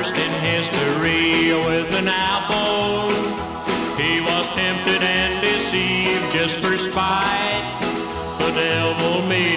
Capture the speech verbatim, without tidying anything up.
first in history with an apple. He was tempted and deceived just for spite. The devil made